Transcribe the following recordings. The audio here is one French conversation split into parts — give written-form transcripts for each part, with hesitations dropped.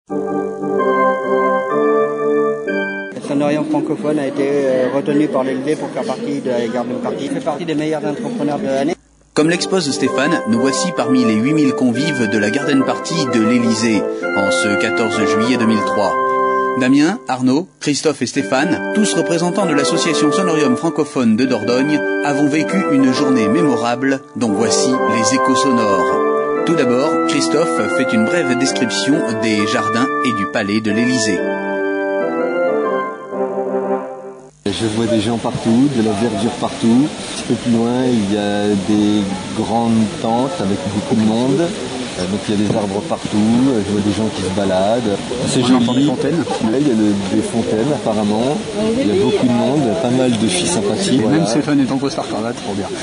Le Sonorium francophone a été retenu par l'Élysée pour faire partie de la Garden Party. Il fait partie des meilleurs entrepreneurs de l'année. Comme l'expose Stéphane, nous voici parmi les 8000 convives de la Garden Party de l'Élysée en ce 14 juillet 2003. Damien, Arnaud, Christophe et Stéphane, tous représentants de l'association Sonorium francophone de Dordogne, avons vécu une journée mémorable dont voici les échos sonores. Tout d'abord, Christophe fait une brève description des jardins et du palais de l'Élysée. Je vois des gens partout, de la verdure partout. Un petit peu plus loin, il y a des grandes tentes avec beaucoup de monde. Donc il y a des arbres partout, je vois des gens qui se baladent. C'est joli. Des fontaines. Là, il y a des fontaines apparemment. Il y a beaucoup de monde, pas mal de filles sympathiques. Et même Stéphane est en costard cravate, trop bien.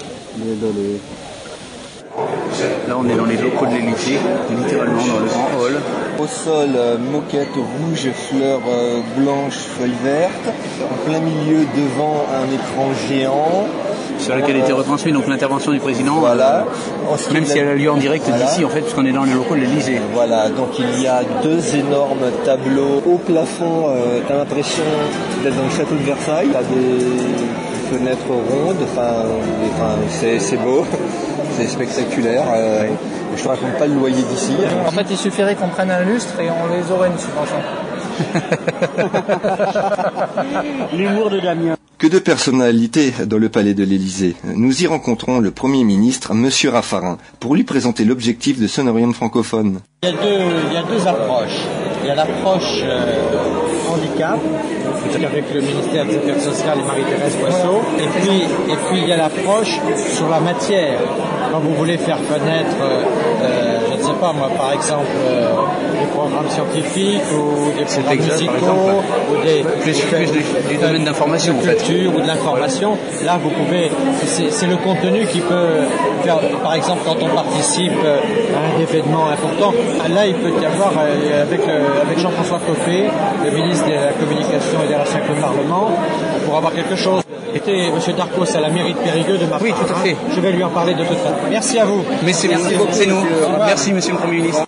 Là, on est dans les locaux de l'Élysée, littéralement dans le grand hall. Au sol, moquette rouge, fleurs blanches, feuilles vertes. En plein milieu, devant, un écran géant. Sur lequel était retransmis donc l'intervention du président. Voilà. Même si elle a lieu en direct d'ici, en fait, puisqu'on est dans les locaux de l'Élysée. Voilà, donc il y a 2 énormes tableaux au plafond. T'as l'impression d'être dans le château de Versailles. T'as des fenêtres rondes. C'est beau. C'est spectaculaire. Je te raconte pas le loyer d'ici. En fait, il suffirait qu'on prenne un lustre et on les aurait une subvention. L'humour de Damien. Que de personnalités dans le palais de l'Élysée. Nous y rencontrons le Premier ministre, Monsieur Raffarin, pour lui présenter l'objectif de Sonorium francophone. Il y a deux approches. Il y a l'approche handicap, avec le ministère des Affaires sociales et Marie-Thérèse Boisseau, et puis il y a l'approche sur la matière. Quand vous voulez faire connaître, je ne sais pas moi, par exemple, des programmes scientifiques ou des programmes musicaux ou des du domaine d'information, de culture ou de l'information, là vous pouvez, c'est le contenu qui peut faire, par exemple quand on participe à un événement important, là il peut y avoir avec Jean-François Copé, le ministre de la Communication et des Relations avec le Parlement, pour avoir quelque chose. Était M. Darcos à la mairie de Périgueux de ma part. Oui, tout à fait. Je vais lui en parler de toute façon. Merci à vous. Mais c'est nous. Merci, Monsieur le Premier ministre.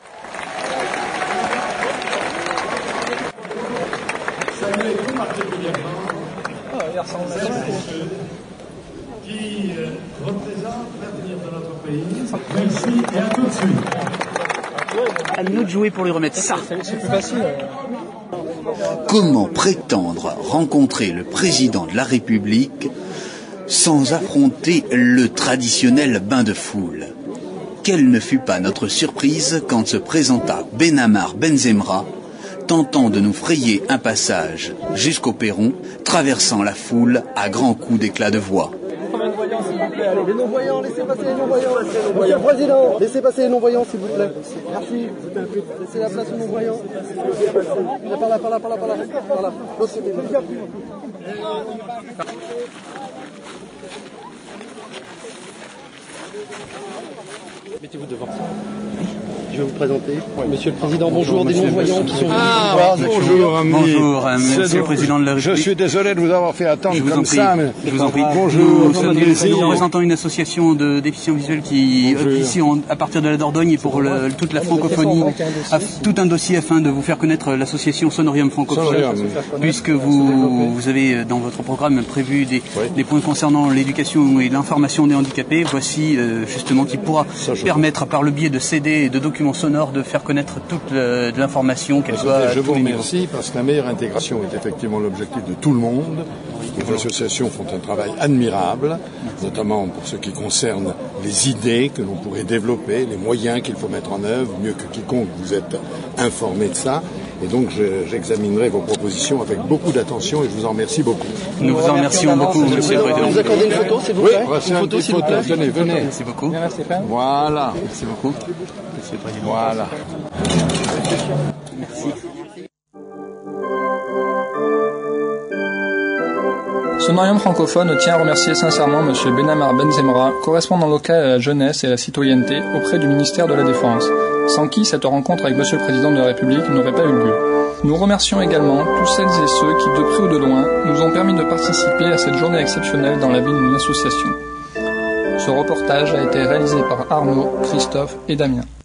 Qui représente l'avenir de notre pays. Merci et à tout de suite. À nous de jouer pour lui remettre ça. C'est plus facile. Comment prétendre rencontrer le président de la République sans affronter le traditionnel bain de foule? Quelle ne fut pas notre surprise quand se présenta Benammar Benzemra, tentant de nous frayer un passage jusqu'au perron, traversant la foule à grands coups d'éclat de voix. Les non-voyants, laissez passer les non-voyants. Monsieur le Président, laissez passer les non-voyants, s'il vous plaît. Merci. Laissez la place aux non-voyants. Par là. Par là. L'autre côté. Mettez-vous devant. Je vais vous présenter. Monsieur le Président, bonjour, des non-voyants qui sont venus vous voir. Bonjour, ami. Bonjour, Monsieur le Président de la République. Je suis désolé de vous avoir fait attendre comme ça, mais... Je vous en prie. Bonjour. Nous représentons une association de déficients visuels qui œuvre ici à partir de la Dordogne et pour toute la francophonie, tout un dossier afin de vous faire connaître l'association Sonorium francophone, puisque vous avez dans votre programme prévu des points concernant l'éducation et l'information des handicapés. Voici justement qui pourra permettre par le biais de CD et de documents sonores de faire connaître toute de l'information, qu'elle soit à Je vous tous les niveaux. remercie parce que la meilleure intégration est effectivement l'objectif de tout le monde. Les associations font un travail admirable, notamment pour ce qui concerne les idées que l'on pourrait développer, les moyens qu'il faut mettre en œuvre, mieux que quiconque vous êtes informé de ça. Et donc j'examinerai vos propositions avec beaucoup d'attention et je vous en remercie beaucoup. Nous vous en remercions beaucoup, Monsieur le Président. Vous accordez une photo, s'il vous plaît? Oui, une photo, s'il vous plaît. Venez. Merci beaucoup. Voilà. Merci beaucoup. Monsieur le Président. Voilà. Merci. Sonorium francophone tient à remercier sincèrement M. Benammar Benzemra, correspondant local à la jeunesse et à la citoyenneté auprès du ministère de la Défense, sans qui cette rencontre avec M. le Président de la République n'aurait pas eu lieu. Nous remercions également tous celles et ceux qui, de près ou de loin, nous ont permis de participer à cette journée exceptionnelle dans la vie d'une association. Ce reportage a été réalisé par Arnaud, Christophe et Damien.